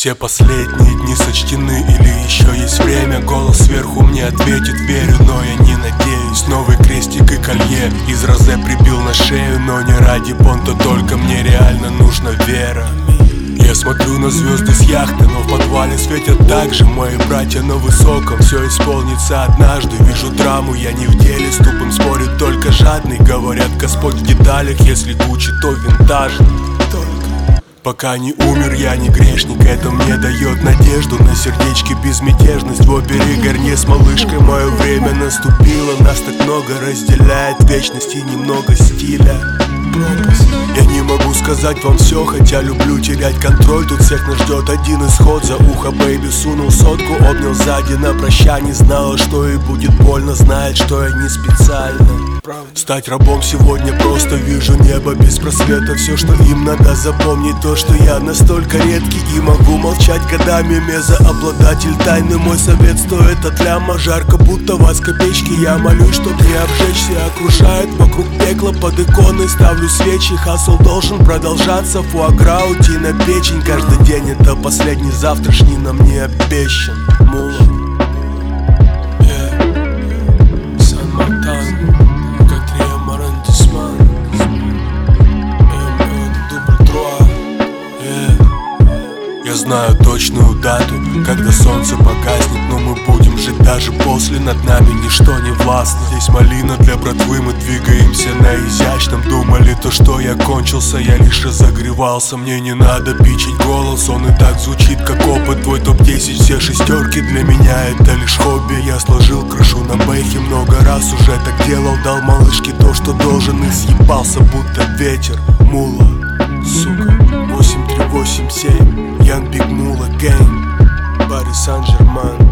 Все последние дни сочтены или еще есть время? Голос сверху мне ответит, верю, но я не надеюсь. Новый крестик и колье из розе прибил на шею, но не ради понта, только мне реально нужна вера. Я смотрю на звезды с яхты, но в подвале светят так же мои братья на высоком. Все исполнится однажды, вижу драму, я не в деле. С тупым спорит только жадный, говорят, Господь в деталях. Если Гуччи, то винтажный. Пока не умер, я не грешник, это мне дает надежду на сердечке безмятежность. В опере Гарнье с малышкой мое время наступило. Нас так много разделяет вечность и немного стиля. Я не могу сказать вам все, хотя люблю терять контроль. Тут всех нас ждет один исход. За ухо бэйби сунул сотку, обнял сзади на прощание. Знала, что и будет больно, знает, что я не специально. Стать рабом сегодня просто вижу небо без просвета. Все, что им надо запомнить, то, что я настолько редкий и могу молчать годами. Мезообладатель тайны, мой совет стоит от ляма. Жарко, будто в копеечки, я молюсь, чтоб не обжечься. Окружает вокруг пекла, под иконой ставлю свечи. Хасл должен продолжаться, фуагра уйти на печень. Каждый день это последний, завтрашний нам не обещан. Мула. Я знаю точную дату, когда солнце погаснет, но мы будем жить даже после. Над нами ничто не властно. Здесь малина для братвы, мы двигаемся на изящном. Думали то, что я кончился, я лишь разогревался. Мне не надо пичить голос, он и так звучит как опыт. Твой топ-10, все шестерки, для меня это лишь хобби. Я сложил крышу на бэхе, много раз уже так делал. Дал малышке то, что должен, и съебался, будто ветер. Мула, сука, 8387, Young Big Mula Gang, Paris Saint-Germain.